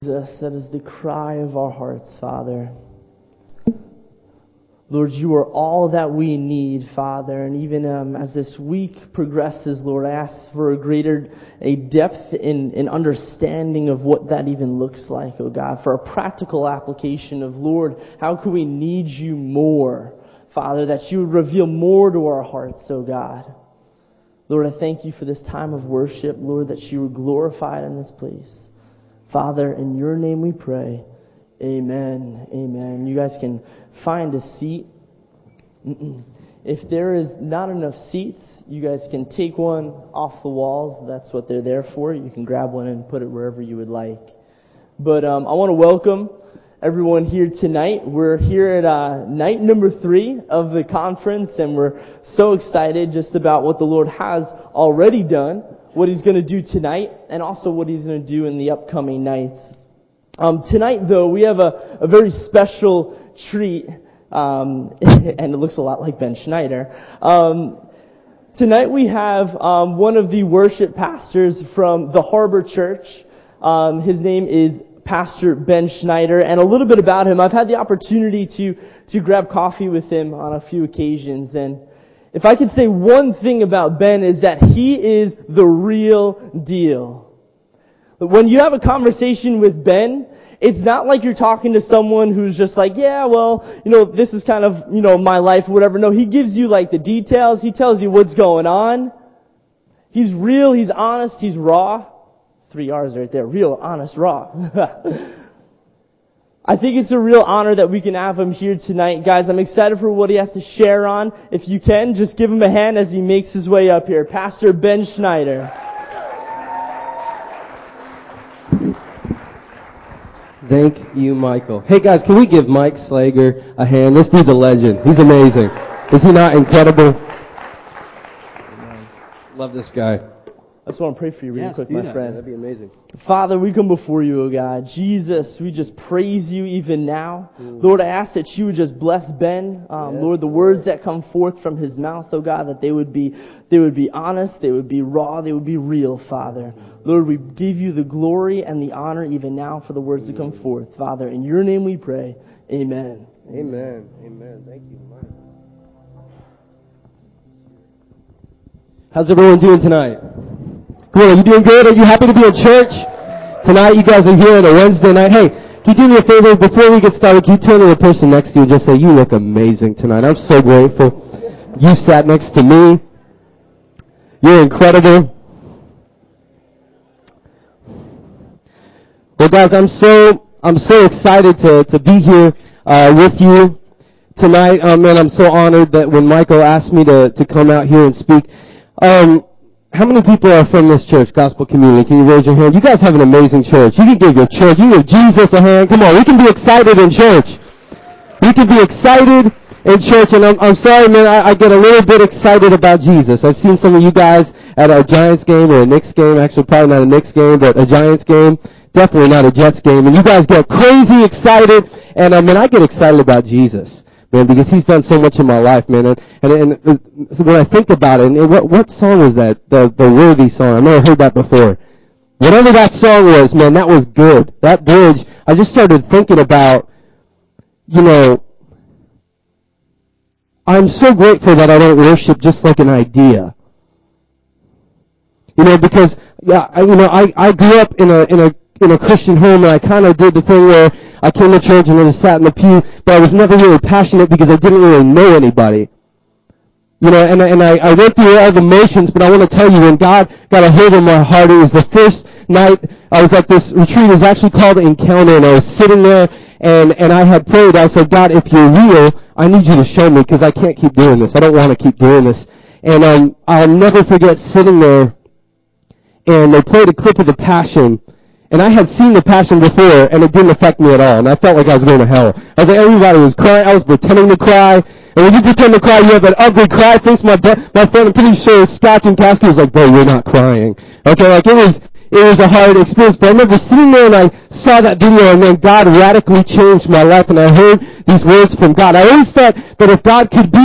Jesus, that is the cry of our hearts, Father. Lord, you are all that we need, Father, and even as this week progresses, Lord, I ask for a depth in understanding of what that even looks like, oh God, for a practical application of, Lord, how can we need you more, Father, that you would reveal more to our hearts, oh God. Lord, I thank you for this time of worship, Lord, that you were glorified in this place. Father, in your name we pray. Amen. Amen. You guys can find a seat. If there is not enough seats, you guys can take one off the walls. That's what they're there for. You can grab one and put it wherever you would like. But I want to welcome everyone here tonight. We're here at night number 3 of the conference, and we're so excited just about what the Lord has already done, what He's going to do tonight, and also what He's going to do in the upcoming nights. Tonight, though, we have a very special treat, and it looks a lot like Ben Schneider. Tonight we have one of the worship pastors from the Harbor Church. His name is Pastor Ben Schneider, and a little bit about him. I've had the opportunity to grab coffee with him on a few occasions, and if I could say one thing about Ben is that he is the real deal. When you have a conversation with Ben, it's not like you're talking to someone who's just like, yeah, well, this is kind of, my life or whatever. No, he gives you like the details. He tells you what's going on. He's real, he's honest, he's raw. 3 R's right there. Real, honest, raw. I think it's a real honor that we can have him here tonight. Guys, I'm excited for what he has to share on. If you can, just give him a hand as he makes his way up here. Pastor Ben Schneider. Thank you, Michael. Hey guys, can we give Mike Slager a hand? This dude's a legend. He's amazing. Is he not incredible? Love this guy. I just want to pray for you really quick, my friend. That'd be amazing. Father, we come before you, oh God. Jesus, we just praise you even now. Lord, I ask that you would just bless Ben. Lord, the words that come forth from his mouth, oh God, that they would be honest, they would be raw, they would be real, Father. Lord, we give you the glory and the honor even now for the words that come forth. Father, in your name we pray. Amen. Amen. Amen. Thank you, Mike. How's everyone doing tonight? Cool, are you doing good? Are you happy to be in church? Tonight you guys are here on a Wednesday night. Hey, can you do me a favor before we get started? Can you turn to the person next to you and just say, you look amazing tonight. I'm so grateful. You sat next to me. You're incredible. Well guys, I'm so excited to be here with you tonight. Man, I'm so honored that when Michael asked me to come out here and speak. How many people are from this church, Gospel Community? Can you raise your hand? You guys have an amazing church. You can give your church, you give Jesus a hand. Come on, we can be excited in church. We can be excited in church, and I'm sorry, man, I get a little bit excited about Jesus. I've seen some of you guys at a Giants game or a Knicks game, actually probably not a Knicks game, but a Giants game, definitely not a Jets game, and you guys get crazy excited, and I get excited about Jesus. Man, because he's done so much in my life, man. And so when I think about it, and what song was that? The Worthy song. I've never heard that before. Whatever that song was, man, that was good. That bridge, I just started thinking about, I'm so grateful that I don't worship just like an idea. Because, I grew up in a Christian home, and I kind of did the thing where I came to church and I just sat in the pew, but I was never really passionate because I didn't really know anybody. And I went through all the motions, but I want to tell you, when God got a hold of my heart, it was the first night I was at this retreat. It was actually called Encounter, and I was sitting there, and I had prayed. I said, God, if you're real, I need you to show me, because I can't keep doing this. I don't want to keep doing this. And I'll never forget sitting there, and they played a clip of The Passion. And I had seen The Passion before, and it didn't affect me at all. And I felt like I was going to hell. I was like, everybody was crying. I was pretending to cry. And when you pretend to cry, you have that ugly cry face. My friend, I'm pretty sure, Scotch and Casky was like, bro, you're not crying. Okay, like it was a hard experience. But I remember sitting there, and I saw that video, and then God radically changed my life. And I heard these words from God. I always thought that if God could be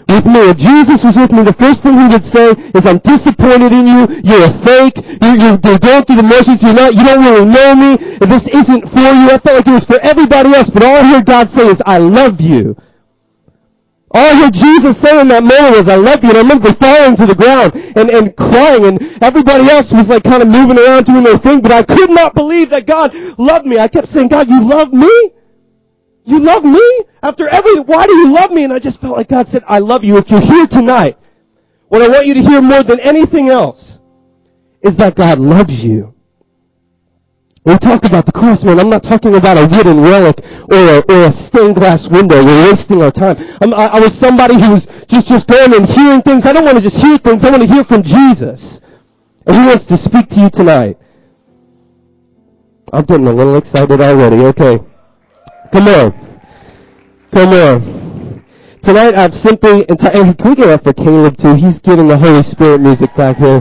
with me. If Jesus was with me, the first thing he would say is, I'm disappointed in you. You're a fake. You're going through the motions. You don't really know me. This isn't for you. I felt like it was for everybody else, but all I heard God say is, I love you. All I heard Jesus say in that moment was, I love you. And I remember falling to the ground and crying, and everybody else was like kind of moving around doing their thing, but I could not believe that God loved me. I kept saying, God, you love me? You love me? Why do you love me? And I just felt like God said, I love you. If you're here tonight, what I want you to hear more than anything else is that God loves you. When we talk about the cross, man, I'm not talking about a wooden relic or a stained glass window. We're wasting our time. I was somebody who was just going and hearing things. I don't want to just hear things. I want to hear from Jesus. And he wants to speak to you tonight. I'm getting a little excited already. Okay. Come on. Come on. Tonight I've simply, and can we get up for Caleb too? He's getting the Holy Spirit music back here.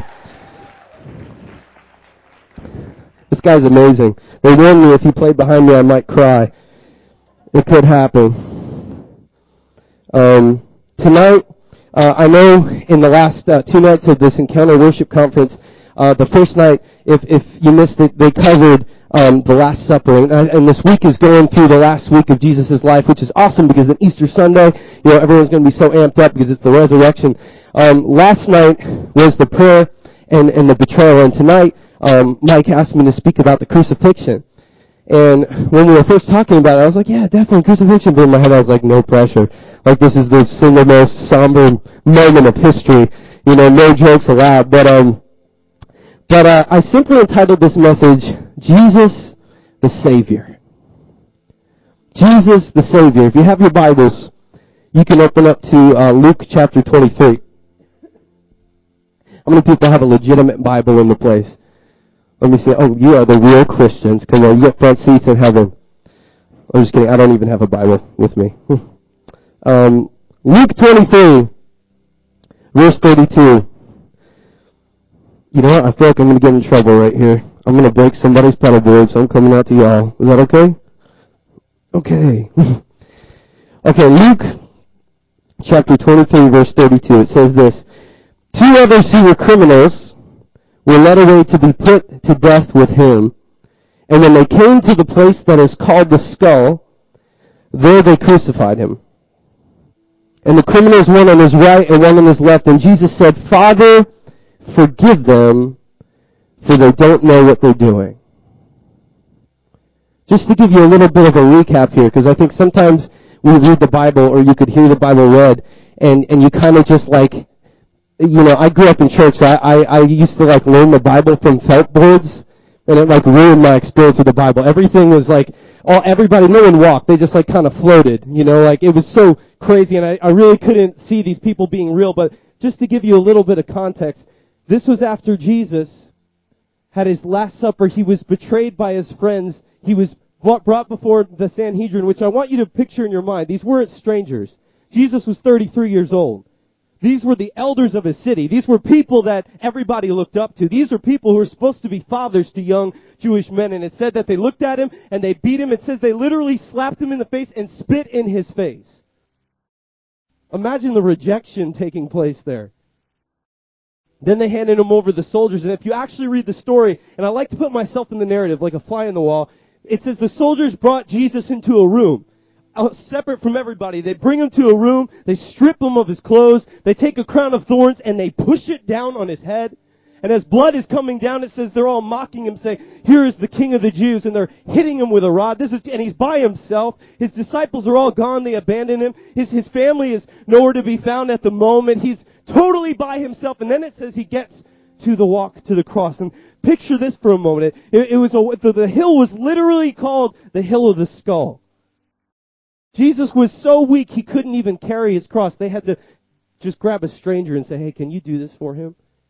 This guy's amazing. They warned me if he played behind me I might cry. It could happen. Tonight, I know in the last 2 nights of this Encounter Worship Conference, the first night, if you missed it, they covered the Last Supper, and this week is going through the last week of Jesus' life, which is awesome because on Easter Sunday, everyone's going to be so amped up because it's the resurrection. Last night was the prayer and the betrayal, and tonight, Mike asked me to speak about the crucifixion. And when we were first talking about it, I was like, yeah, definitely crucifixion. But in my head, I was like, no pressure. Like, this is the single most somber moment of history. No jokes allowed. But I simply entitled this message, Jesus the Savior. Jesus the Savior. If you have your Bibles, you can open up to Luke chapter 23. How many people have a legitimate Bible in the place? Let me see. Oh, you are the real Christians. Come on, you get front seats in heaven. I'm just kidding. I don't even have a Bible with me. Luke 23, verse 32. You know what? I feel like I'm going to get in trouble right here. I'm going to break somebody's pedal board, so I'm coming out to y'all. Is that okay? Okay. Okay, Luke chapter 23, verse 32. It says this. 2 others who were criminals were led away to be put to death with him. And when they came to the place that is called the Skull, there they crucified him. And the criminals, one on his right and one on his left. And Jesus said, Father, forgive them, for they don't know what they're doing. Just to give you a little bit of a recap here, because I think sometimes we read the Bible, or you could hear the Bible read, and you kind of just like, I grew up in church, so I used to learn the Bible from felt boards, and it ruined my experience with the Bible. Everything was everybody, no one walked, they just kind of floated, it was so crazy, and I really couldn't see these people being real. But just to give you a little bit of context, this was after Jesus had his Last Supper. He was betrayed by his friends. He was brought before the Sanhedrin, which I want you to picture in your mind. These weren't strangers. Jesus was 33 years old. These were the elders of his city. These were people that everybody looked up to. These are people who were supposed to be fathers to young Jewish men. And it said that they looked at him and they beat him. It says they literally slapped him in the face and spit in his face. Imagine the rejection taking place there. Then they handed him over to the soldiers. And if you actually read the story, and I like to put myself in the narrative like a fly in the wall, it says the soldiers brought Jesus into a room. Separate from everybody. They bring him to a room, they strip him of his clothes, they take a crown of thorns and they push it down on his head. And as blood is coming down, it says they're all mocking him, saying, here is the King of the Jews, and they're hitting him with a rod. And he's by himself. His disciples are all gone, they abandon him. His family is nowhere to be found at the moment. He's totally by himself. And then it says he gets to the walk to the cross. And picture this for a moment. The hill was literally called the Hill of the Skull. Jesus was so weak he couldn't even carry his cross. They had to just grab a stranger and say, hey, can you do this for him?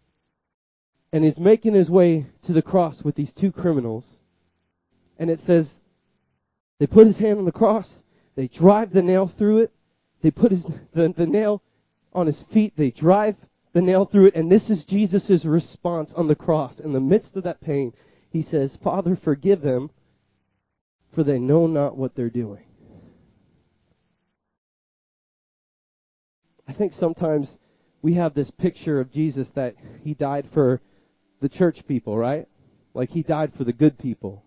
And he's making his way to the cross with these 2 criminals. And it says, they put his hand on the cross, they drive the nail through it, they put the nail on his feet, they drive the nail through it, and this is Jesus' response on the cross. In the midst of that pain, he says, Father, forgive them, for they know not what they're doing. I think sometimes we have this picture of Jesus that he died for the church people, right? Like he died for the good people.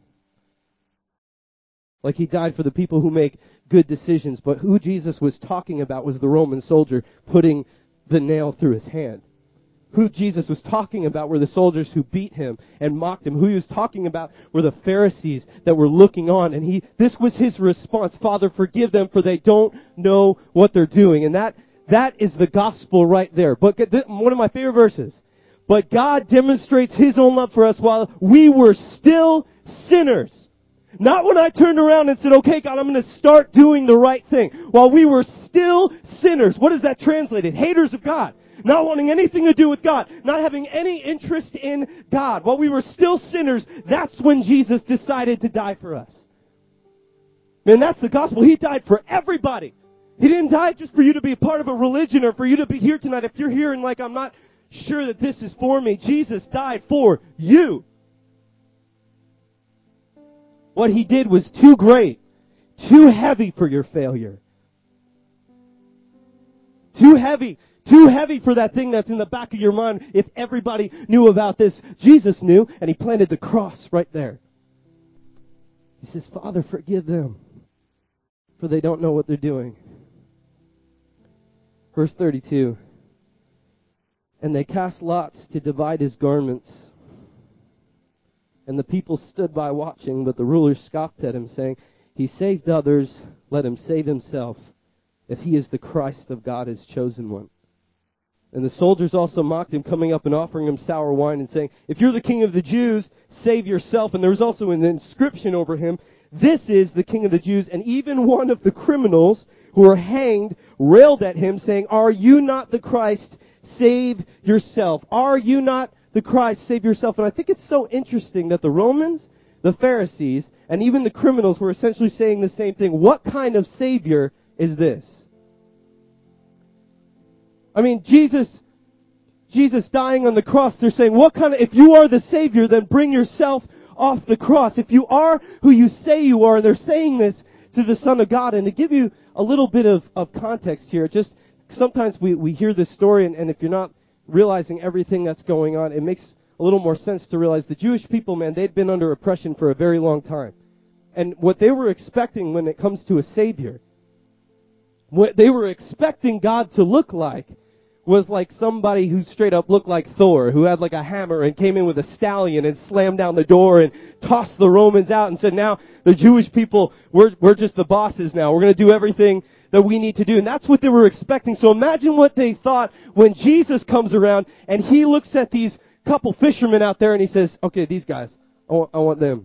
Like he died for the people who make good decisions. But who Jesus was talking about was the Roman soldier putting the nail through his hand. Who Jesus was talking about were the soldiers who beat him and mocked him. Who he was talking about were the Pharisees that were looking on. And this was his response: Father, forgive them, for they don't know what they're doing. And that is the gospel right there. But one of my favorite verses. But God demonstrates his own love for us while we were still sinners. Not when I turned around and said, okay, God, I'm going to start doing the right thing. While we were still sinners. What is that translated? Haters of God. Not wanting anything to do with God. Not having any interest in God. While we were still sinners, that's when Jesus decided to die for us. Man, that's the gospel. He died for everybody. He didn't die just for you to be a part of a religion or for you to be here tonight. If you're here and like, I'm not sure that this is for me, Jesus died for you. What he did was too great, too heavy for your failure. Too heavy for that thing that's in the back of your mind. If everybody knew about this, Jesus knew, and he planted the cross right there. He says, Father, forgive them, for they don't know what they're doing. Verse 32, and they cast lots to divide his garments. And the people stood by watching, but the rulers scoffed at him, saying, he saved others, let him save himself, if he is the Christ of God, his chosen one. And the soldiers also mocked him, coming up and offering him sour wine and saying, if you're the king of the Jews, save yourself. And there was also an inscription over him, this is the king of the Jews. And even one of the criminals who were hanged railed at him, saying, are you not the Christ? Save yourself. Are you not the Christ? Save yourself. And I think it's so interesting that the Romans, the Pharisees, and even the criminals were essentially saying the same thing. What kind of Savior is this? I mean, Jesus dying on the cross, they're saying, if you are the Savior, then bring yourself off the cross. If you are who you say you are, and they're saying this to the Son of God. And to give you a little bit of context here, just sometimes we hear this story, and if you're not realizing everything that's going on, it makes a little more sense to realize the Jewish people, man, they'd been under oppression for a very long time. And what they were expecting when it comes to a Savior, what they were expecting God to look like was like somebody who straight up looked like Thor, who had like a hammer and came in with a stallion and slammed down the door and tossed the Romans out and said, now the Jewish people, we're just the bosses now. We're going to do everything that we need to do. And that's what they were expecting. So imagine what they thought when Jesus comes around and he looks at these couple fishermen out there and he says, okay, these guys, I want them.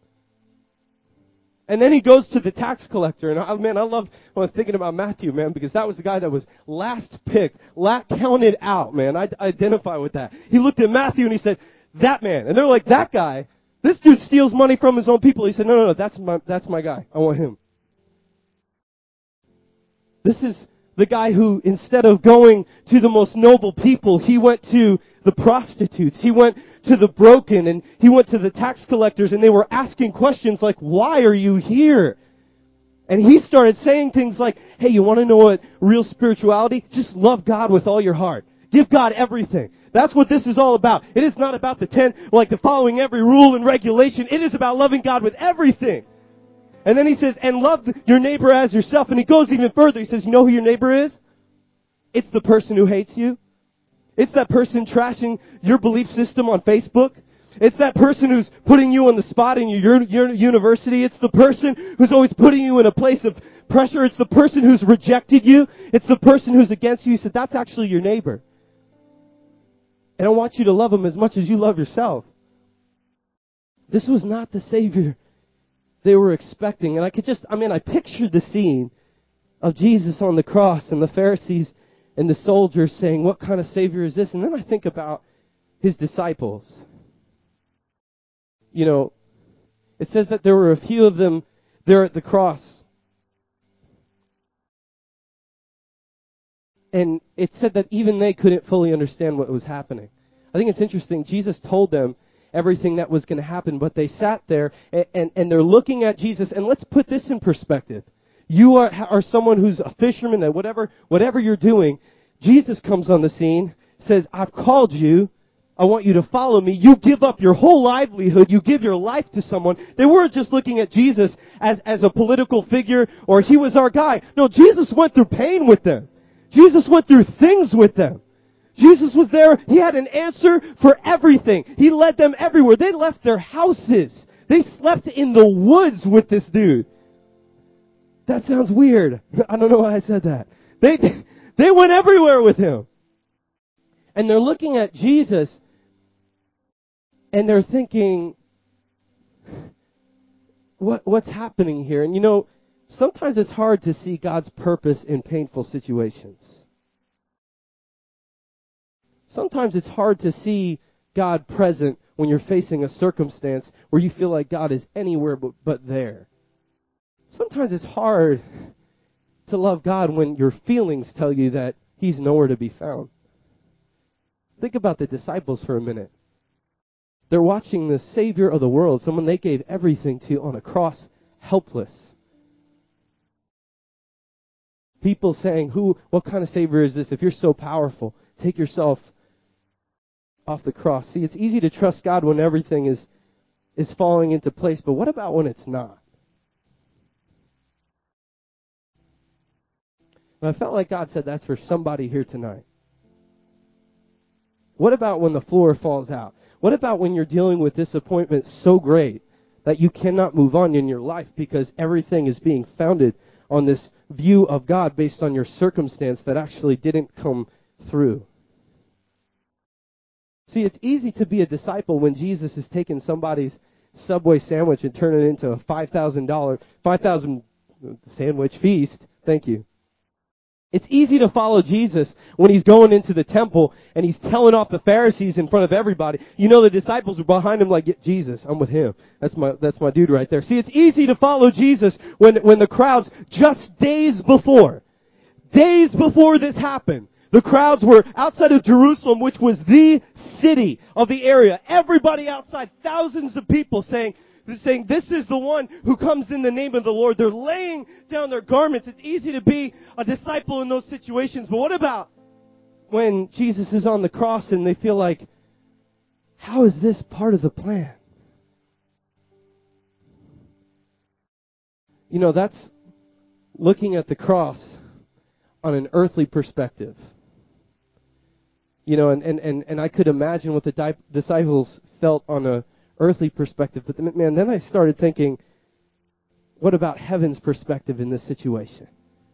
And then he goes to the tax collector. And I love when I'm thinking about Matthew, man, because that was the guy that was last picked, counted out, man. I identify with that. He looked at Matthew and he said, that man. And they're like, that guy? This dude steals money from his own people. He said, no, that's my guy. I want him. This is the guy who, instead of going to the most noble people, he went to the prostitutes. He went to the broken, and he went to the tax collectors, and they were asking questions like, why are you here? And he started saying things like, hey, you want to know what real spirituality? Just love God with all your heart. Give God everything. That's what this is all about. It is not about the following every rule and regulation. It is about loving God with everything. And then he says, and love your neighbor as yourself. And he goes even further. He says, you know who your neighbor is? It's the person who hates you. It's that person trashing your belief system on Facebook. It's that person who's putting you on the spot in your university. It's the person who's always putting you in a place of pressure. It's the person who's rejected you. It's the person who's against you. He said, that's actually your neighbor. And I want you to love him as much as you love yourself. This was not the Savior they were expecting. And I pictured the scene of Jesus on the cross and the Pharisees and the soldiers saying, what kind of Savior is this? And then I think about his disciples. You know, it says that there were a few of them there at the cross. And it said that even they couldn't fully understand what was happening. I think it's interesting. Jesus told them everything that was going to happen, but they sat there and they're looking at Jesus. And let's put this in perspective. You are someone who's a fisherman, and whatever you're doing, Jesus comes on the scene, says, I've called you. I want you to follow me. You give up your whole livelihood. You give your life to someone. They weren't just looking at Jesus as a political figure or he was our guy. No, Jesus went through pain with them. Jesus went through things with them. Jesus was there. He had an answer for everything. He led them everywhere. They left their houses. They slept in the woods with this dude. That sounds weird. I don't know why I said that. They went everywhere with him. And they're looking at Jesus and they're thinking, what's happening here? And you know, sometimes it's hard to see God's purpose in painful situations. Sometimes it's hard to see God present when you're facing a circumstance where you feel like God is anywhere but there. Sometimes it's hard to love God when your feelings tell you that He's nowhere to be found. Think about the disciples for a minute. They're watching the Savior of the world, someone they gave everything to on a cross, helpless. People saying, what kind of Savior is this? If you're so powerful, take yourself off the cross. See, it's easy to trust God when everything is falling into place, but what about when it's not? And I felt like God said that's for somebody here tonight. What about when the floor falls out? What about when you're dealing with disappointment so great that you cannot move on in your life because everything is being founded on this view of God based on your circumstance that actually didn't come through? See, it's easy to be a disciple when Jesus has taken somebody's Subway sandwich and turned it into a $5,000 sandwich feast. Thank you. It's easy to follow Jesus when he's going into the temple and he's telling off the Pharisees in front of everybody. You know, the disciples were behind him like, Jesus, I'm with him. That's my dude right there. See, it's easy to follow Jesus when the crowds, just days before this happened, the crowds were outside of Jerusalem, which was the city of the area. Everybody outside, thousands of people saying, this is the one who comes in the name of the Lord. They're laying down their garments. It's easy to be a disciple in those situations. But what about when Jesus is on the cross and they feel like, how is this part of the plan? You know, that's looking at the cross on an earthly perspective. You know, and I could imagine what the disciples felt on a earthly perspective. But man, then I started thinking, what about heaven's perspective in this situation?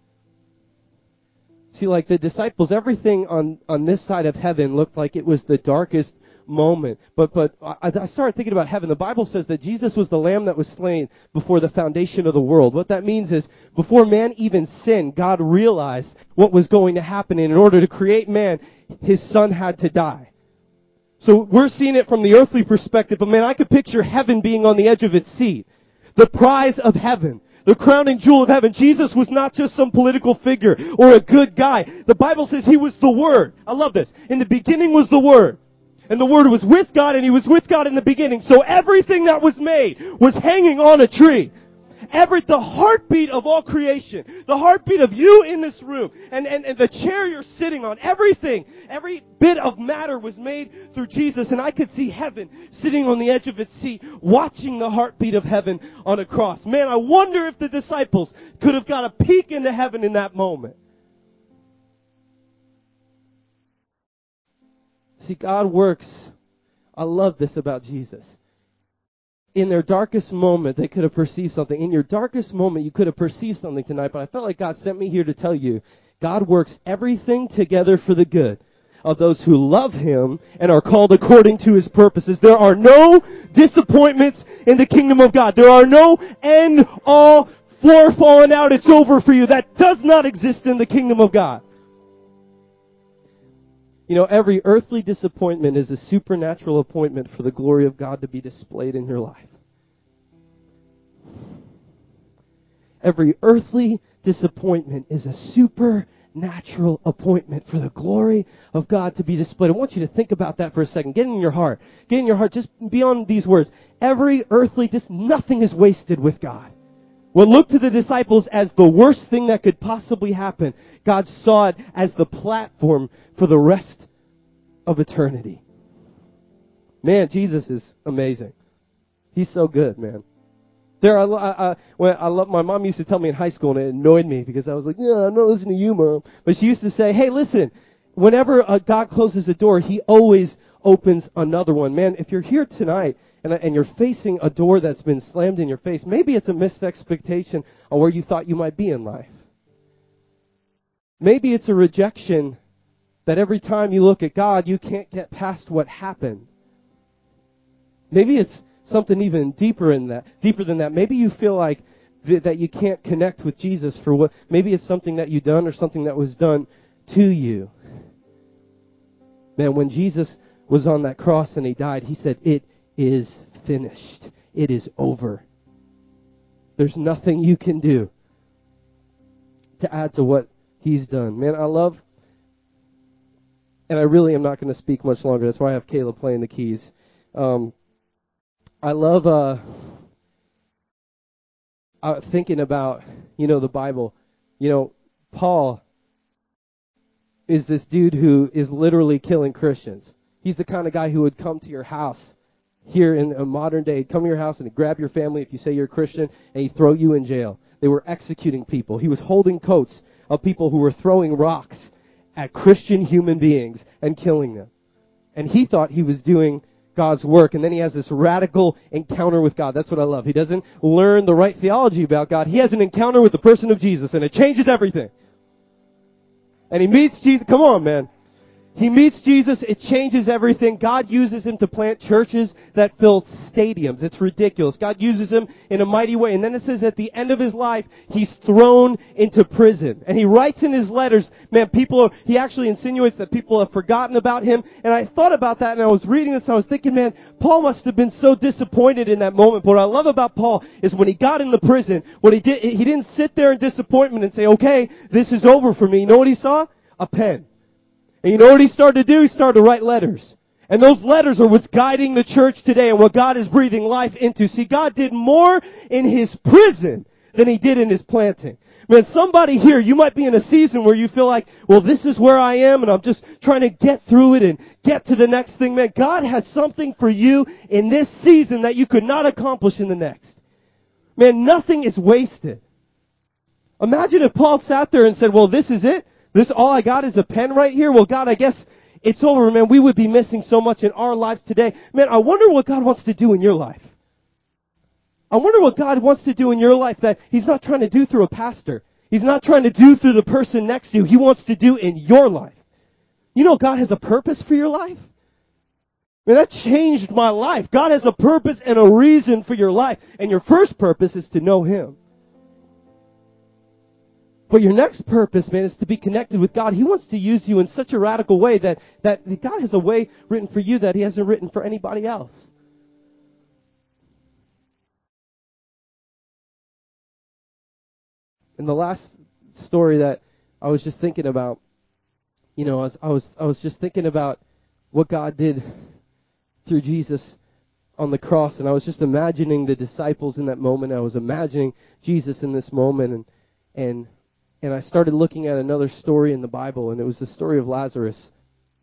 See, like the disciples, everything on this side of heaven looked like it was the darkest moment. But I started thinking about heaven. The Bible says that Jesus was the lamb that was slain before the foundation of the world. What that means is before man even sinned, God realized what was going to happen. And in order to create man, his son had to die. So we're seeing it from the earthly perspective, but man, I could picture heaven being on the edge of its seat. The prize of heaven. The crowning jewel of heaven. Jesus was not just some political figure or a good guy. The Bible says he was the Word. I love this. In the beginning was the Word. And the Word was with God, and he was with God in the beginning. So everything that was made was hanging on a tree. The heartbeat of all creation, the heartbeat of you in this room, and the chair you're sitting on, everything, every bit of matter was made through Jesus. And I could see heaven sitting on the edge of its seat, watching the heartbeat of heaven on a cross. Man, I wonder if the disciples could have got a peek into heaven in that moment. See, God works. I love this about Jesus. In their darkest moment, they could have perceived something. In your darkest moment, you could have perceived something tonight, but I felt like God sent me here to tell you, God works everything together for the good of those who love Him and are called according to His purposes. There are no disappointments in the kingdom of God. There are no end all floor falling out, it's over for you. That does not exist in the kingdom of God. You know, every earthly disappointment is a supernatural appointment for the glory of God to be displayed in your life. Every earthly disappointment is a supernatural appointment for the glory of God to be displayed. I want you to think about that for a second. Get in your heart. Just beyond these words. Every earthly nothing is wasted with God. What looked to the disciples as the worst thing that could possibly happen, God saw it as the platform for the rest of eternity. Man, Jesus is amazing. He's so good, man. My mom used to tell me in high school, and it annoyed me because I was like, yeah, I'm not listening to you, Mom. But she used to say, hey, listen, whenever God closes a door, He always opens another one. Man, if you're here tonight and you're facing a door that's been slammed in your face, maybe it's a missed expectation on where you thought you might be in life. Maybe it's a rejection that every time you look at God, you can't get past what happened. Maybe it's something even deeper than that. Maybe you feel like that you can't connect with Jesus for what, maybe it's something that you've done or something that was done to you. Man, when Jesus was on that cross and He died, He said, it is finished. It is over. There's nothing you can do to add to what He's done. Man, I love, and I really am not going to speak much longer. That's why I have Caleb playing the keys. I love thinking about, the Bible. Paul is this dude who is literally killing Christians. He's the kind of guy who would come to your house here in a modern day, come to your house and he'd grab your family if you say you're a Christian, and he'd throw you in jail. They were executing people. He was holding coats of people who were throwing rocks at Christian human beings and killing them. And he thought he was doing God's work, and then he has this radical encounter with God. That's what I love. He doesn't learn the right theology about God. He has an encounter with the person of Jesus, and it changes everything. And he meets Jesus. Come on, man. He meets Jesus. It changes everything. God uses him to plant churches that fill stadiums. It's ridiculous. God uses him in a mighty way. And then it says at the end of his life, he's thrown into prison. And he writes in his letters, man, he actually insinuates that people have forgotten about him. And I thought about that, and I was reading this, and I was thinking, man, Paul must have been so disappointed in that moment. But what I love about Paul is when he got in the prison, what he didn't sit there in disappointment and say, okay, this is over for me. You know what he saw? A pen. And you know what he started to do? He started to write letters. And those letters are what's guiding the church today and what God is breathing life into. See, God did more in his prison than he did in his planting. Man, somebody here, you might be in a season where you feel like, well, this is where I am and I'm just trying to get through it and get to the next thing. Man, God has something for you in this season that you could not accomplish in the next. Man, nothing is wasted. Imagine if Paul sat there and said, well, this is it. All I got is a pen right here. Well, God, I guess it's over, man. We would be missing so much in our lives today. Man, I wonder what God wants to do in your life. I wonder what God wants to do in your life that he's not trying to do through a pastor. He's not trying to do through the person next to you. He wants to do in your life. You know, God has a purpose for your life. Man, that changed my life. God has a purpose and a reason for your life. And your first purpose is to know him. But your next purpose, man, is to be connected with God. He wants to use you in such a radical way that God has a way written for you that he hasn't written for anybody else. And the last story that I was just thinking about, I was just thinking about what God did through Jesus on the cross, and I was just imagining the disciples in that moment. I was imagining Jesus in this moment, and I started looking at another story in the Bible, and it was the story of Lazarus.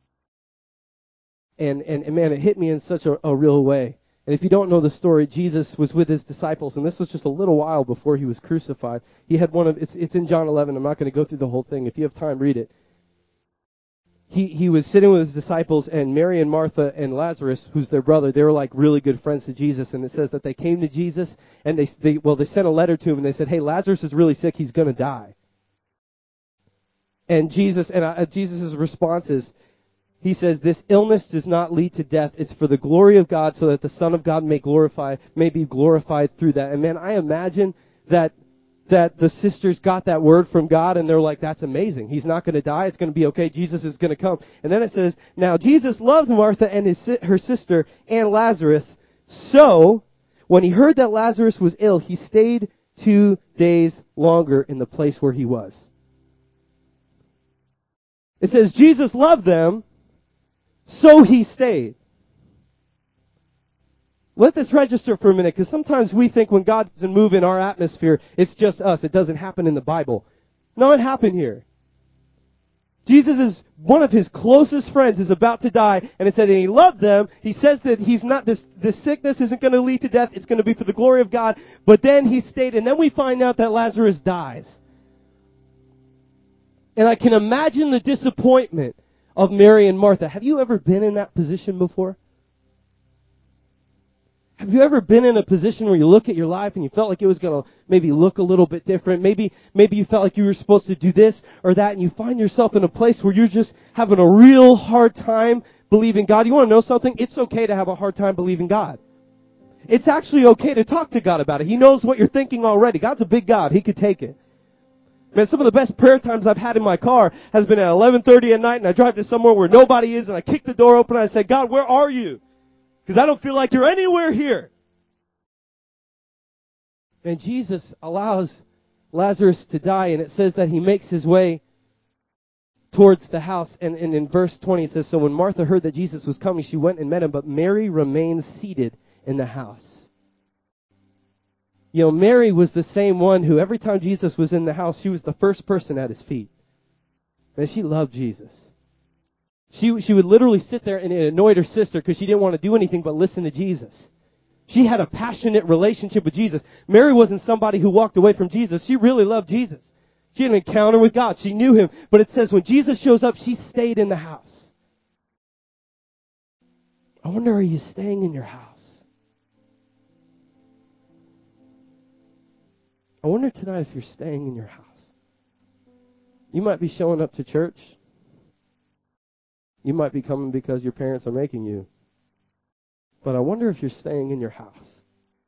And man, it hit me in such a real way. And if you don't know the story, Jesus was with his disciples, and this was just a little while before he was crucified. He had it's in John 11. I'm not going to go through the whole thing. If you have time, read it. He was sitting with his disciples, and Mary and Martha and Lazarus, who's their brother, they were like really good friends to Jesus. And it says that they came to Jesus, and they sent a letter to him, and they said, hey, Lazarus is really sick. He's going to die. And Jesus' response is, he says, this illness does not lead to death. It's for the glory of God, so that the Son of God may be glorified through that. And man, I imagine that the sisters got that word from God, and they're like, that's amazing. He's not going to die. It's going to be okay. Jesus is going to come. And then it says, now Jesus loved Martha and her sister and Lazarus. So when he heard that Lazarus was ill, he stayed 2 days longer in the place where he was. It says Jesus loved them, so he stayed. Let this register for a minute, because sometimes we think when God doesn't move in our atmosphere, it's just us. It doesn't happen in the Bible. No, it happened here. Jesus is one of his closest friends is about to die, and it said, and he loved them. He says that he's not, this sickness isn't going to lead to death. It's going to be for the glory of God. But then he stayed, and then we find out that Lazarus dies. And I can imagine the disappointment of Mary and Martha. Have you ever been in that position before? Have you ever been in a position where you look at your life and you felt like it was going to maybe look a little bit different? Maybe you felt like you were supposed to do this or that, and you find yourself in a place where you're just having a real hard time believing God. You want to know something? It's okay to have a hard time believing God. It's actually okay to talk to God about it. He knows what you're thinking already. God's a big God. He could take it. Man, some of the best prayer times I've had in my car has been at 11:30 at night, and I drive to somewhere where nobody is, and I kick the door open and I say, God, where are you? Because I don't feel like you're anywhere here. And Jesus allows Lazarus to die, and it says that he makes his way towards the house. And in verse 20 it says, so when Martha heard that Jesus was coming, she went and met him, but Mary remained seated in the house. You know, Mary was the same one who every time Jesus was in the house, she was the first person at his feet. And she loved Jesus. She would literally sit there and it annoyed her sister because she didn't want to do anything but listen to Jesus. She had a passionate relationship with Jesus. Mary wasn't somebody who walked away from Jesus. She really loved Jesus. She had an encounter with God. She knew him. But it says when Jesus shows up, she stayed in the house. I wonder, are you staying in your house? I wonder tonight if you're staying in your house. You might be showing up to church. You might be coming because your parents are making you. But I wonder if you're staying in your house.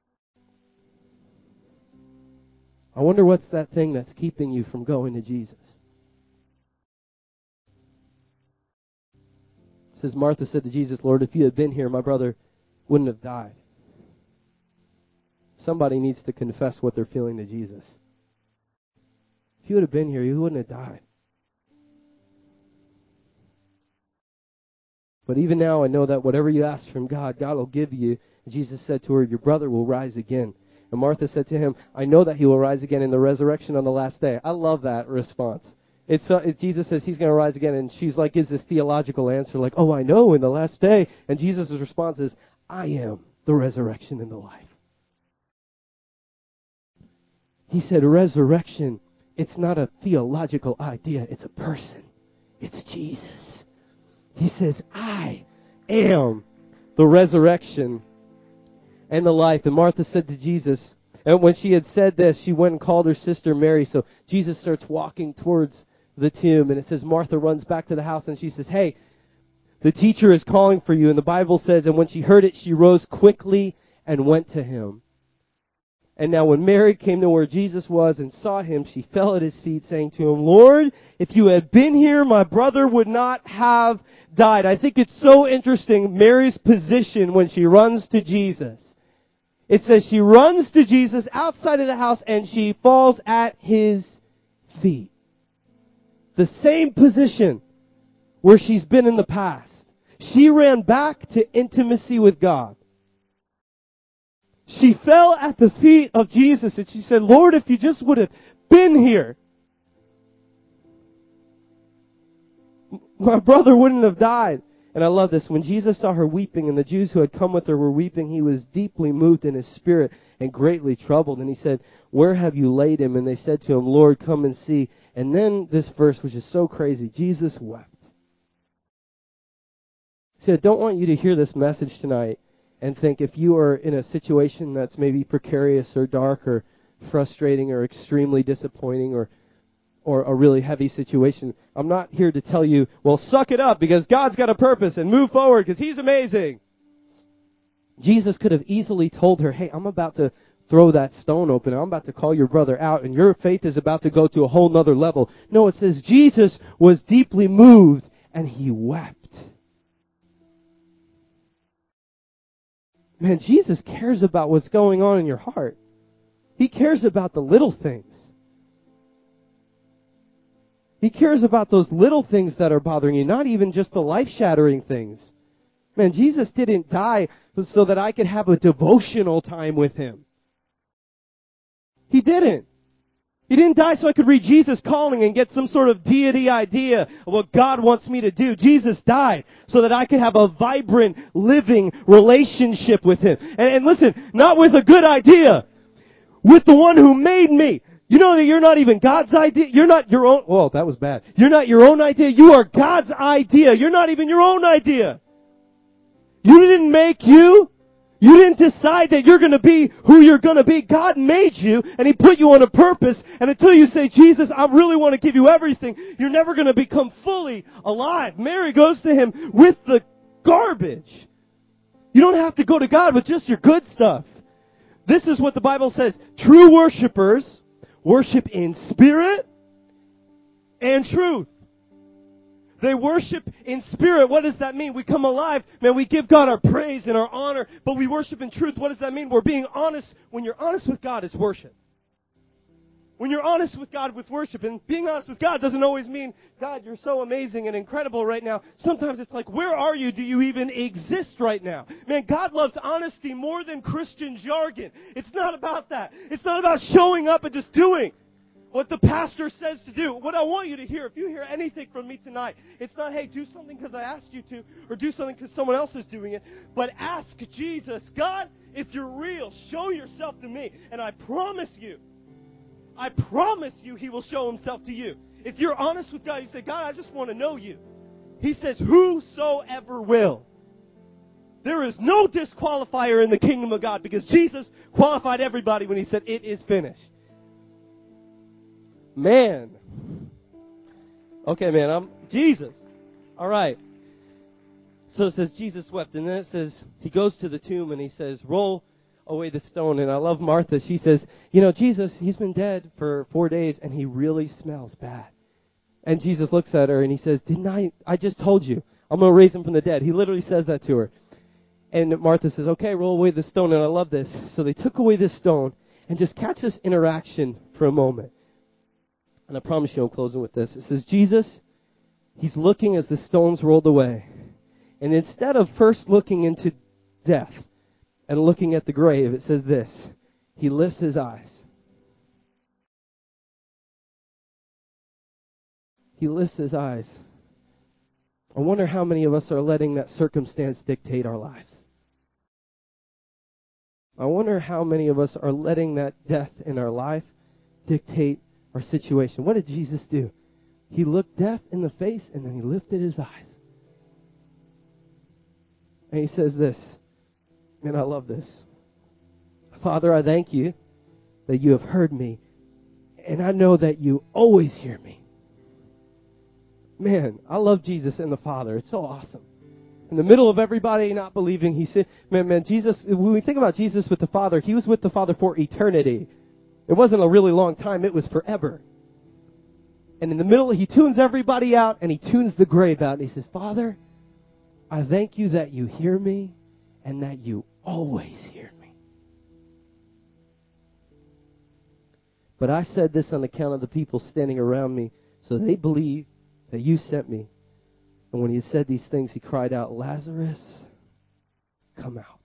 I wonder what's that thing that's keeping you from going to Jesus. It says, Martha said to Jesus, Lord, if you had been here, my brother wouldn't have died. Somebody needs to confess what they're feeling to Jesus. If you would have been here, you wouldn't have died. But even now I know that whatever you ask from God, God will give you. And Jesus said to her, your brother will rise again. And Martha said to him, I know that he will rise again in the resurrection on the last day. I love that response. Jesus says he's going to rise again, and she's like, gives this theological answer like, oh, I know in the last day. And Jesus' response is, I am the resurrection and the life. He said resurrection, it's not a theological idea, it's a person. It's Jesus. He says, I am the resurrection and the life. And Martha said to Jesus, and when she had said this, she went and called her sister Mary. So Jesus starts walking towards the tomb, and it says Martha runs back to the house, and she says, hey, the teacher is calling for you. And the Bible says, and when she heard it, she rose quickly and went to him. And now when Mary came to where Jesus was and saw him, she fell at his feet, saying to him, Lord, if you had been here, my brother would not have died. I think it's so interesting, Mary's position when she runs to Jesus. It says she runs to Jesus outside of the house and she falls at his feet. The same position where she's been in the past. She ran back to intimacy with God. She fell at the feet of Jesus and she said, Lord, if you just would have been here, my brother wouldn't have died. And I love this. When Jesus saw her weeping and the Jews who had come with her were weeping, he was deeply moved in his spirit and greatly troubled. And he said, where have you laid him? And they said to him, Lord, come and see. And then this verse, which is so crazy, Jesus wept. See, I don't want you to hear this message tonight and think if you are in a situation that's maybe precarious or dark or frustrating or extremely disappointing or a really heavy situation, I'm not here to tell you, well, suck it up because God's got a purpose and move forward because he's amazing. Jesus could have easily told her, hey, I'm about to throw that stone open. I'm about to call your brother out and your faith is about to go to a whole nother level. No, it says Jesus was deeply moved and he wept. Man, Jesus cares about what's going on in your heart. He cares about the little things. He cares about those little things that are bothering you, not even just the life-shattering things. Man, Jesus didn't die so that I could have a devotional time with him. He didn't. He didn't die so I could read Jesus Calling and get some sort of deity idea of what God wants me to do. Jesus died so that I could have a vibrant, living relationship with him. And listen, not with a good idea, with the one who made me. You know that you're not even God's idea. You're not your own. Whoa, that was bad. You're not your own idea. You are God's idea. You're not even your own idea. You didn't make you. You didn't decide that you're going to be who you're going to be. God made you, and he put you on a purpose. And until you say, Jesus, I really want to give you everything, you're never going to become fully alive. Mary goes to him with the garbage. You don't have to go to God with just your good stuff. This is what the Bible says. True worshipers worship in spirit and truth. They worship in spirit. What does that mean? We come alive. Man, we give God our praise and our honor, but we worship in truth. What does that mean? We're being honest. When you're honest with God, it's worship. When you're honest with God with worship, and being honest with God doesn't always mean, God, you're so amazing and incredible right now. Sometimes it's like, where are you? Do you even exist right now? Man, God loves honesty more than Christian jargon. It's not about that. It's not about showing up and just doing what the pastor says to do. What I want you to hear, if you hear anything from me tonight, it's not, hey, do something because I asked you to, or do something because someone else is doing it, but ask Jesus, God, if you're real, show yourself to me. And I promise you, he will show himself to you. If you're honest with God, you say, God, I just want to know you. He says, whosoever will. There is no disqualifier in the kingdom of God, because Jesus qualified everybody when he said, it is finished. Man. Okay, man, I'm Jesus. All right. So it says Jesus wept, and then it says he goes to the tomb and he says, roll away the stone. And I love Martha. She says, you know, Jesus, he's been dead for 4 days and he really smells bad. And Jesus looks at her and he says, didn't I just told you, I'm going to raise him from the dead. He literally says that to her. And Martha says, okay, roll away the stone. And I love this. So they took away this stone, and just catch this interaction for a moment. And I promise you I'm closing with this. It says, Jesus, he's looking as the stones rolled away. And instead of first looking into death and looking at the grave, it says this. He lifts his eyes. He lifts his eyes. I wonder how many of us are letting that circumstance dictate our lives. I wonder how many of us are letting that death in our life dictate our situation. What did Jesus do? He looked death in the face, and then he lifted his eyes. And he says this, and I love this. Father, I thank you that you have heard me, and I know that you always hear me. Man, I love Jesus and the Father. It's so awesome. In the middle of everybody not believing, he said, man, Jesus, when we think about Jesus with the Father, he was with the Father for eternity. It wasn't a really long time. It was forever. And in the middle, he tunes everybody out, and he tunes the grave out. And he says, Father, I thank you that you hear me and that you always hear me. But I said this on account of the people standing around me, so they believe that you sent me. And when he said these things, he cried out, Lazarus, come out.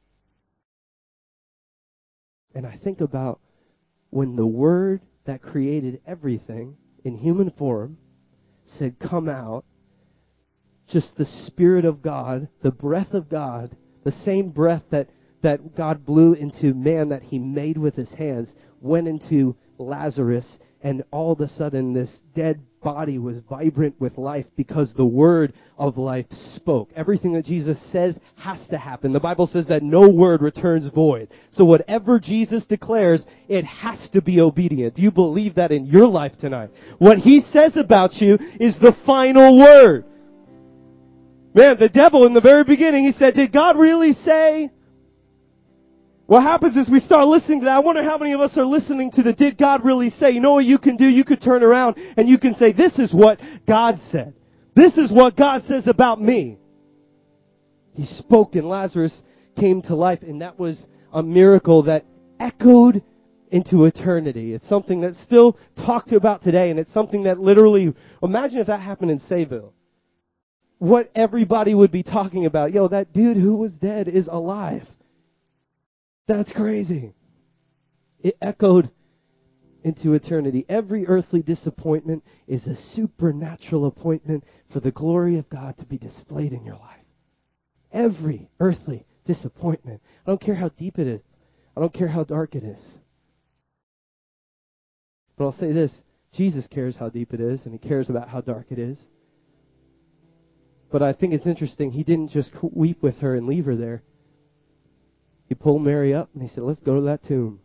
And I think about when the Word that created everything in human form said, come out, just the Spirit of God, the breath of God, the same breath that God blew into man that he made with his hands, went into Lazarus, and all of a sudden this dead body was vibrant with life because the word of life spoke. Everything that Jesus says has to happen. The Bible says that no word returns void. So whatever Jesus declares, it has to be obedient. Do you believe that in your life tonight? What he says about you is the final word. Man, the devil in the very beginning, he said, did God really say? What happens is we start listening to that. I wonder how many of us are listening to the did God really say? You know what you can do? You could turn around and you can say, this is what God said. This is what God says about me. He spoke and Lazarus came to life, and that was a miracle that echoed into eternity. It's something that's still talked about today, and it's something that literally, imagine if that happened in Sayville. what everybody would be talking about. Yo, that dude who was dead is alive. That's crazy. It echoed into eternity. Every earthly disappointment is a supernatural appointment for the glory of God to be displayed in your life. Every earthly disappointment. I don't care how deep it is. I don't care how dark it is. But I'll say this, Jesus cares how deep it is, and he cares about how dark it is. But I think it's interesting, he didn't just weep with her and leave her there. He pulled Mary up and he said, let's go to that tomb.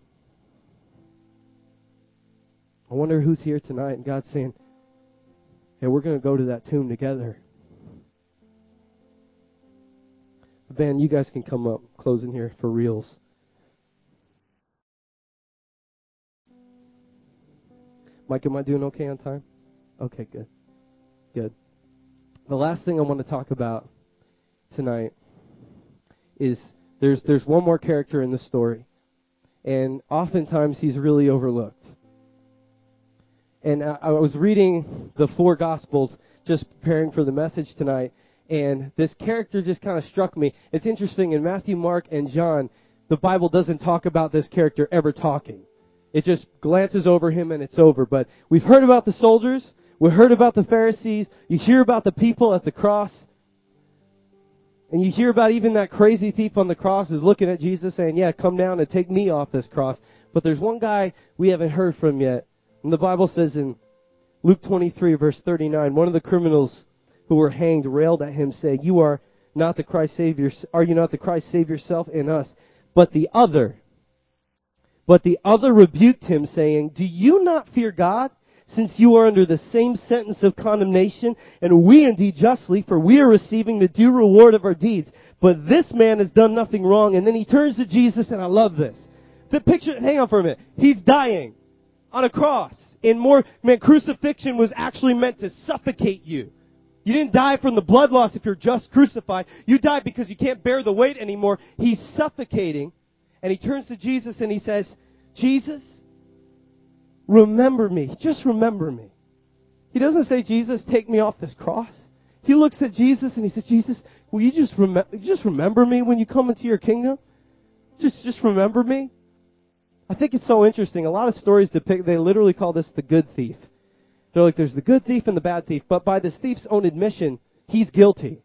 I wonder who's here tonight and God's saying, hey, we're going to go to that tomb together. Ben, you guys can come up, closing here for reals. Mike, am I doing okay on time? Okay, good. Good. The last thing I want to talk about tonight is there's one more character in the story, and oftentimes he's really overlooked. And I was reading the 4 Gospels just preparing for the message tonight, and this character just kind of struck me. It's interesting, in Matthew, Mark, and John, the Bible doesn't talk about this character ever talking. It just glances over him and it's over. But we've heard about the soldiers. We've heard about the Pharisees. You hear about the people at the cross. And you hear about even that crazy thief on the cross is looking at Jesus saying, yeah, come down and take me off this cross. But there's one guy we haven't heard from yet. And the Bible says in Luke 23, verse 39, one of the criminals who were hanged railed at him, saying, you are not the Christ, save yourself and us. But the other rebuked him, saying, do you not fear God, since you are under the same sentence of condemnation? And we indeed justly, for we are receiving the due reward of our deeds. But this man has done nothing wrong. And then he turns to Jesus, and I love this. The picture, hang on for a minute. He's dying on a cross. Crucifixion was actually meant to suffocate you. You didn't die from the blood loss if you're just crucified. You died because you can't bear the weight anymore. He's suffocating. And he turns to Jesus and he says, Jesus, remember me. Just remember me. He doesn't say, Jesus, take me off this cross. He looks at Jesus and he says, Jesus, will you just remember me when you come into your kingdom? Just remember me. I think it's so interesting. A lot of stories they literally call this the good thief. They're like, there's the good thief and the bad thief. But by this thief's own admission, he's guilty.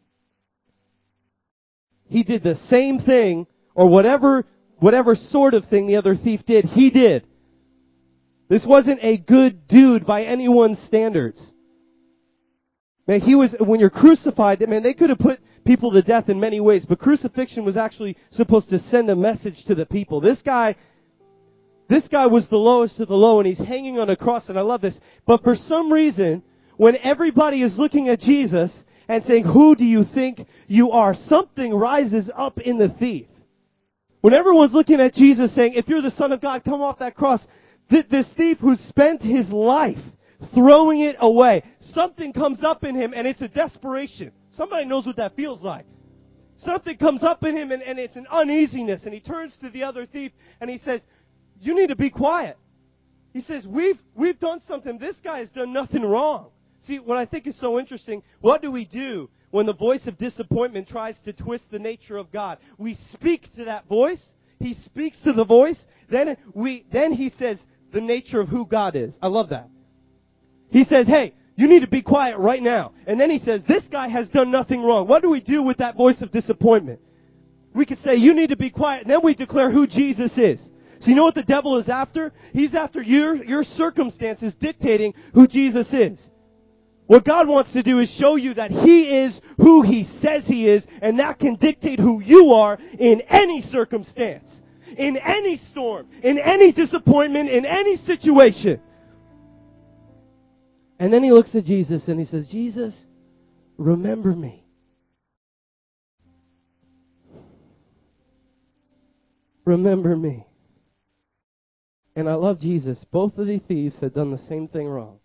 He did the same thing, or whatever sort of thing the other thief did, he did. This wasn't a good dude by anyone's standards. Man, when you're crucified, man, they could have put people to death in many ways, but crucifixion was actually supposed to send a message to the people. This guy was the lowest of the low, and he's hanging on a cross, and I love this. But for some reason, when everybody is looking at Jesus and saying, who do you think you are? Something rises up in the thief. When everyone's looking at Jesus saying, if you're the Son of God, come off that cross. This thief who spent his life throwing it away, something comes up in him, and it's a desperation. Somebody knows what that feels like. Something comes up in him, and it's an uneasiness, and he turns to the other thief, and he says, you need to be quiet. He says, we've done something. This guy has done nothing wrong. See, what I think is so interesting, what do we do when the voice of disappointment tries to twist the nature of God? We speak to that voice. He speaks to the voice. Then he says the nature of who God is. I love that. He says, hey, you need to be quiet right now. And then he says, this guy has done nothing wrong. What do we do with that voice of disappointment? We could say, you need to be quiet. And then we declare who Jesus is. So you know what the devil is after? He's after your circumstances dictating who Jesus is. What God wants to do is show you that He is who He says He is, and that can dictate who you are in any circumstance, in any storm, in any disappointment, in any situation. And then He looks at Jesus and He says, Jesus, remember me. Remember me. And I love Jesus. Both of the thieves had done the same thing wrong.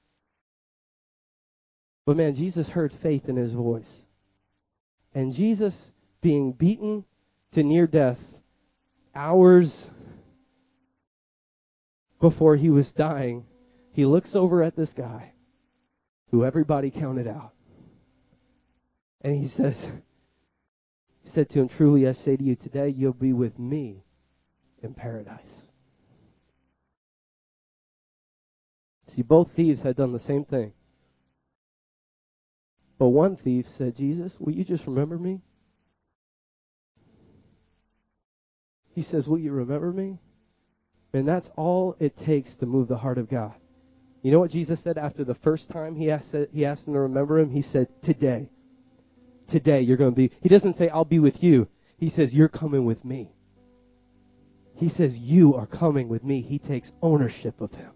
But man, Jesus heard faith in His voice. And Jesus, being beaten to near death, hours before He was dying, He looks over at this guy who everybody counted out. And he said to him, truly I say to you, today you'll be with me in paradise. See, both thieves had done the same thing. But one thief said, Jesus, will you just remember me? He says, will you remember me? And that's all it takes to move the heart of God. You know what Jesus said after the first time he asked him to remember him? He said, today you're going to be. He doesn't say, I'll be with you. He says, you're coming with me. He says, you are coming with me. He takes ownership of him.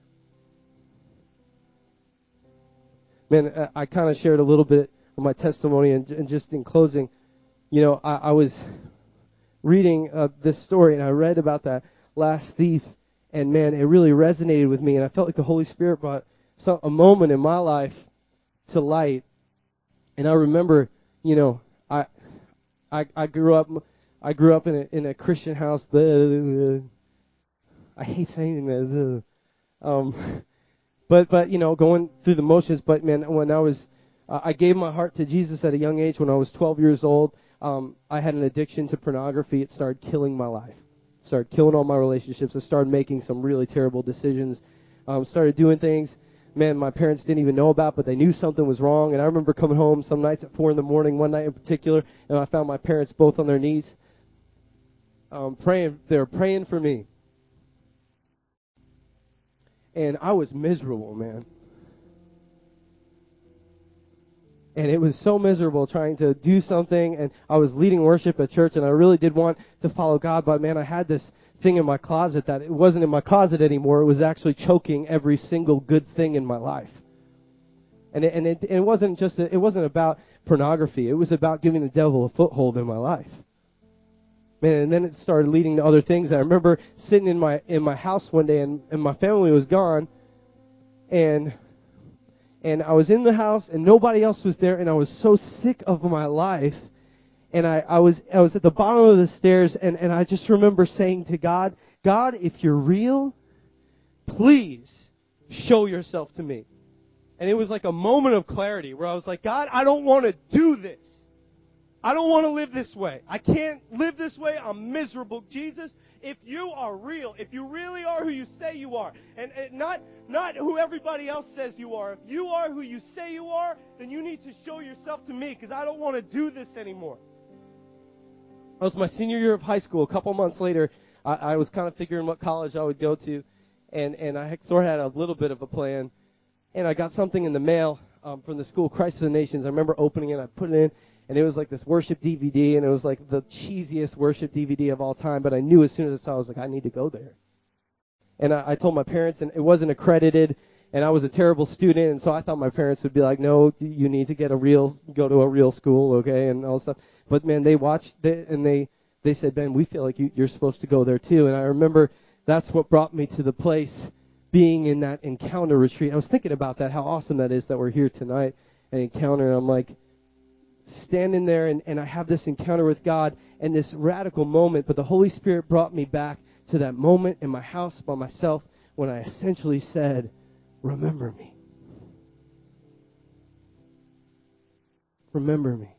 Man, I kind of shared a little bit of my testimony, and just in closing, you know, I was reading this story, and I read about that last thief, and man, it really resonated with me, and I felt like the Holy Spirit brought a moment in my life to light. And I remember, you know, I grew up in a Christian house. I hate saying that. But you know, going through the motions. But man, when I gave my heart to Jesus at a young age. When I was 12 years old, I had an addiction to pornography. It started killing my life. Started killing all my relationships. I started making some really terrible decisions. Started doing things, man, my parents didn't even know about, but they knew something was wrong. And I remember coming home some nights at 4 a.m, one night in particular, and I found my parents both on their knees, praying. They were praying for me. And I was miserable, man. And it was so miserable trying to do something, and I was leading worship at church, and I really did want to follow God, but man, I had this thing in my closet that it wasn't in my closet anymore. It was actually choking every single good thing in my life. And it wasn't about pornography. It was about giving the devil a foothold in my life. Man, and then it started leading to other things. I remember sitting in my house one day, and my family was gone, and I was in the house, and nobody else was there, and I was so sick of my life. And I was at the bottom of the stairs, and I just remember saying to God, God, if you're real, please show yourself to me. And it was like a moment of clarity where I was like, God, I don't want to do this. I don't want to live this way. I can't live this way. I'm miserable. Jesus, if you are real, if you really are who you say you are, and not who everybody else says you are, if you are who you say you are, then you need to show yourself to me, because I don't want to do this anymore. It was my senior year of high school. A couple months later, I was kind of figuring what college I would go to, and I sort of had a little bit of a plan. And I got something in the mail from the school, Christ for the Nations. I remember opening it. I put it in, and it was like this worship DVD, and it was like the cheesiest worship DVD of all time. But I knew as soon as I saw it, I was like, I need to go there. And I told my parents, and it wasn't accredited, and I was a terrible student, and so I thought my parents would be like, no, you need to go to a real school, okay, and all this stuff. But man, they watched it, and they said, Ben, we feel like you're supposed to go there too. And I remember that's what brought me to the place, being in that encounter retreat. I was thinking about that, how awesome that is that we're here tonight, an encounter. And I'm like, standing there, and I have this encounter with God and this radical moment, but the Holy Spirit brought me back to that moment in my house by myself when I essentially said, remember me. Remember me.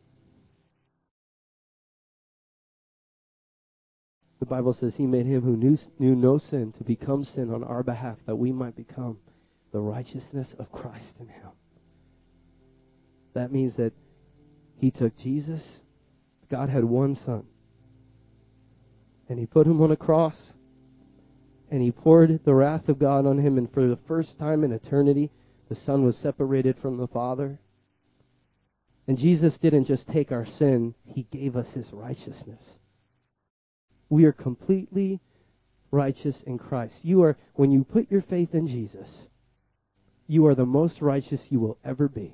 The Bible says he made him who knew no sin to become sin on our behalf, that we might become the righteousness of Christ in him. That means that he took Jesus. God had one son, and he put him on a cross, and he poured the wrath of God on him, and for the first time in eternity, the Son was separated from the Father. And Jesus didn't just take our sin, he gave us his righteousness. We are completely righteous in Christ. When you put your faith in Jesus, you are the most righteous you will ever be.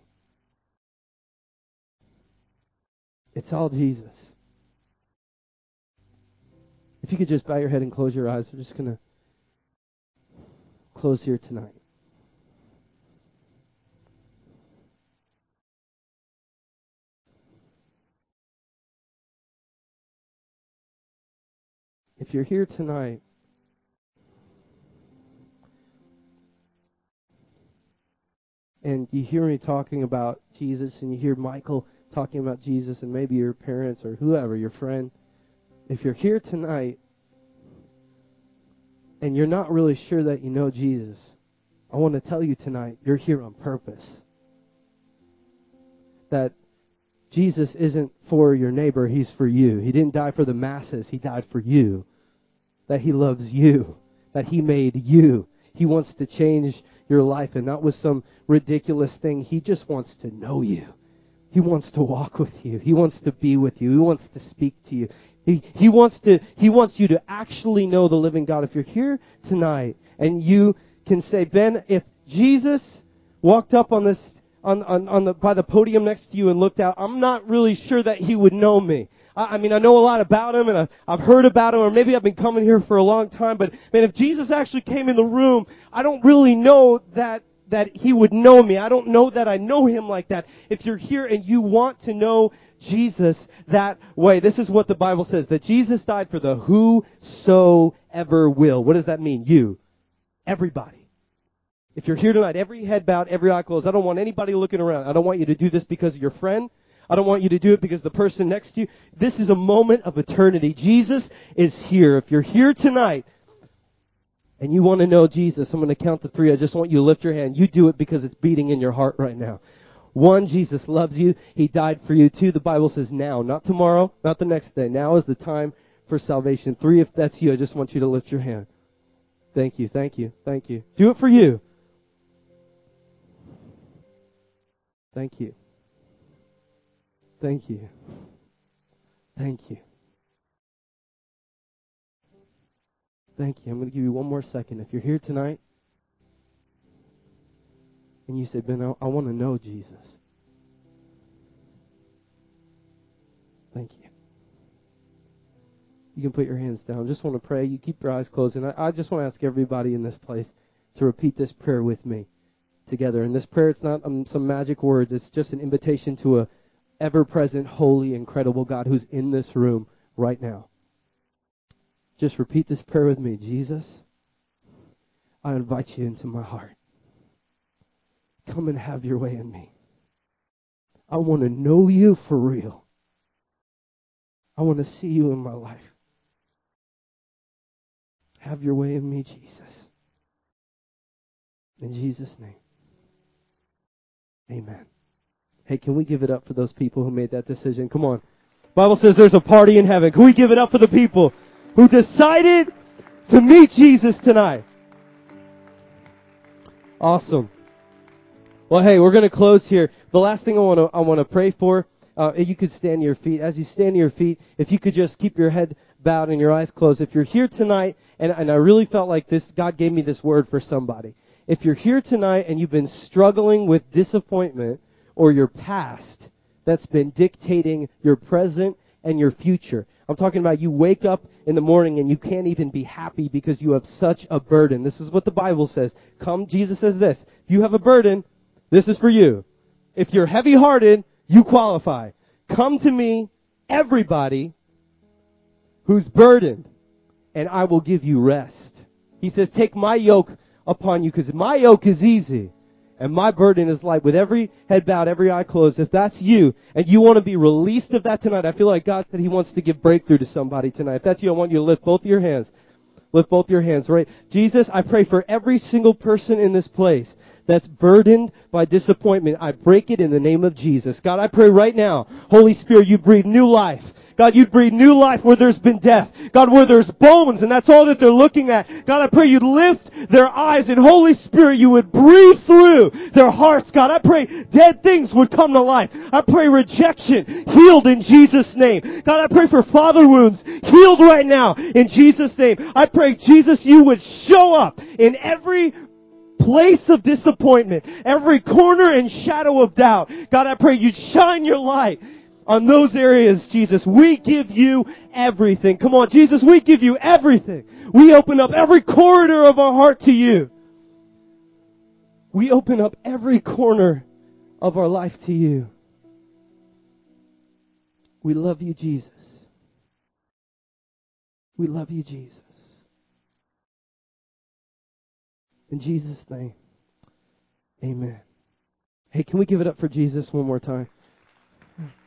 It's all Jesus. If you could just bow your head and close your eyes, we're just going to close here tonight. If you're here tonight and you hear me talking about Jesus, and you hear Michael talking about Jesus, and maybe your parents or whoever, your friend, if you're here tonight and you're not really sure that you know Jesus, I want to tell you tonight, you're here on purpose. That Jesus isn't for your neighbor, he's for you. He didn't die for the masses, he died for you. That he loves you, that he made you. He wants to change your life, and not with some ridiculous thing. He just wants to know you. He wants to walk with you. He wants to be with you. He wants to speak to you. He wants you to actually know the living God. If you're here tonight and you can say, Ben, if Jesus walked up on this by the podium next to you and looked out, I'm not really sure that he would know me. I mean, I know a lot about him, and I've heard about him, or maybe I've been coming here for a long time, but man, if Jesus actually came in the room, I don't really know that he would know me. I don't know that I know him like that. If you're here and you want to know Jesus that way, this is what the Bible says, that Jesus died for the whosoever will. What does that mean? You. Everybody. If you're here tonight, every head bowed, every eye closed, I don't want anybody looking around. I don't want you to do this because of your friend. I don't want you to do it because the person next to you. This is a moment of eternity. Jesus is here. If you're here tonight and you want to know Jesus, I'm going to count to 3. I just want you to lift your hand. You do it because it's beating in your heart right now. 1, Jesus loves you. He died for you. 2, the Bible says now, not tomorrow, not the next day. Now is the time for salvation. 3, if that's you, I just want you to lift your hand. Thank you, thank you, thank you. Do it for you. Thank you. Thank you. Thank you. Thank you. I'm going to give you one more second. If you're here tonight and you say, Ben, I want to know Jesus. Thank you. You can put your hands down. I just want to pray. You keep your eyes closed. And I just want to ask everybody in this place to repeat this prayer with me together. And this prayer, it's not some magic words. It's just an invitation to a ever-present, holy, incredible God who's in this room right now. Just repeat this prayer with me. Jesus, I invite you into my heart. Come and have your way in me. I want to know you for real. I want to see you in my life. Have your way in me, Jesus. In Jesus' name. Amen. Hey, can we give it up for those people who made that decision? Come on. The Bible says there's a party in heaven. Can we give it up for the people who decided to meet Jesus tonight? Awesome. Well, hey, we're going to close here. The last thing I want to pray for, you could stand to your feet. As you stand to your feet, if you could just keep your head bowed and your eyes closed. If you're here tonight, and I really felt like this, God gave me this word for somebody. If you're here tonight and you've been struggling with disappointment or your past that's been dictating your present and your future. I'm talking about you wake up in the morning and you can't even be happy because you have such a burden. This is what the Bible says. Jesus says this. If you have a burden, this is for you. If you're heavy-hearted, you qualify. Come to me, everybody who's burdened, and I will give you rest. He says, take my yoke upon you, because my yoke is easy and my burden is light. With every head bowed, every eye closed, if that's you and you want to be released of that tonight, I feel like God said he wants to give breakthrough to somebody tonight. If that's you, I want you to lift both of your hands. Lift both your hands, right? Jesus, I pray for every single person in this place that's burdened by disappointment. I break it in the name of Jesus. God, I pray right now, Holy Spirit, you breathe new life. God, you'd breathe new life where there's been death. God, where there's bones and that's all that they're looking at. God, I pray you'd lift their eyes and Holy Spirit, you would breathe through their hearts. God, I pray dead things would come to life. I pray rejection healed in Jesus' name. God, I pray for father wounds healed right now in Jesus' name. I pray, Jesus, you would show up in every place of disappointment, every corner and shadow of doubt. God, I pray you'd shine your light on those areas, Jesus. We give you everything. Come on, Jesus, we give you everything. We open up every corridor of our heart to you. We open up every corner of our life to you. We love you, Jesus. We love you, Jesus. In Jesus' name, amen. Hey, can we give it up for Jesus one more time?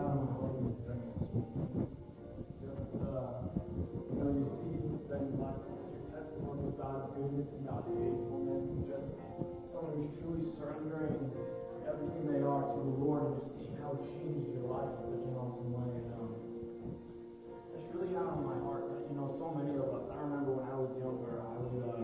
on my heart is during this week. Just, you see that in life, your testimony of God's goodness and God's faithfulness, and just someone who's truly surrendering everything they are to the Lord, and just seeing how it changes your life in such an awesome way. It's really out on my heart that, so many of us, I remember when I was younger, I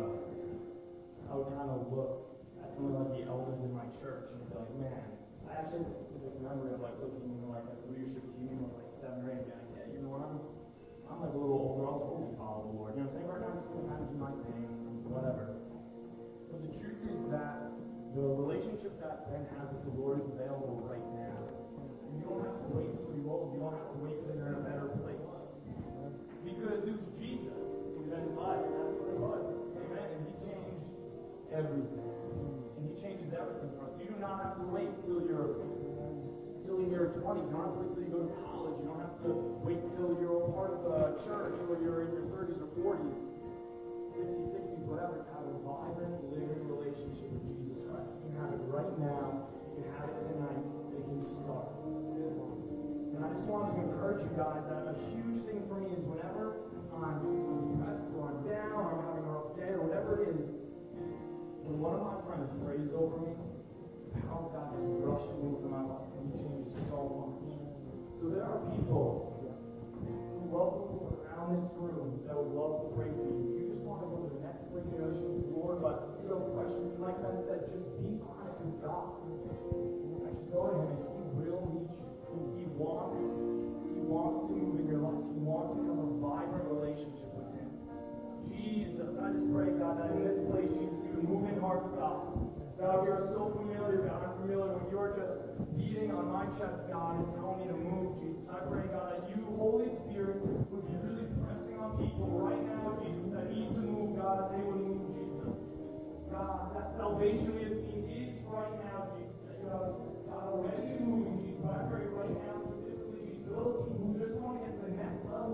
would kind of look at some of the elders in my church and be like, man, I actually have a specific memory of looking at the leadership team when I was 7 or 8 and being like, yeah, you know what, I'm a little older, I'll totally follow the Lord. You know what I'm saying? Right now I'm just going to kind of do my thing, whatever. But the truth is that the relationship that Ben has with the Lord is available right now. And you don't have to wait until you're old. You don't have to wait until you're in a better place. Because it was Jesus in Ben's life, and that's what it was. Amen. And he changed everything. And he changes everything for us. You do not have to wait till you're in your 20s. You don't have to wait till you go to college. You don't have to wait till you're a part of a church, or you're in your 30s or 40s, 50s, 60s, whatever, to have a vibrant, living relationship with Jesus Christ. You can have it right now. You can have it tonight. It can start. And I just wanted to encourage you guys that a huge thing for me is whenever I'm depressed or I'm down or I'm having a rough day or whatever it is, when one of my friends prays over me, the power of God just rushes into my life and he changes so much. So there are people who love around this room that would love to pray for you. You just want to go to the next place in your relationship with the Lord, but you have questions. And like Ben said, just be honest with God. Just go to him and he will meet you. He wants to move in your life. He wants to have a vibrant relationship with him. Jesus, I just pray, God, that in this place, Jesus, you would move in hearts, God. God, we are so familiar, God. I'm familiar when you're just beating on my chest, God, and telling me to move, Jesus. I pray, God, that you, Holy Spirit, would be really pressing on people right now, Jesus, that need to move, God, that they would move, Jesus. God, that salvation we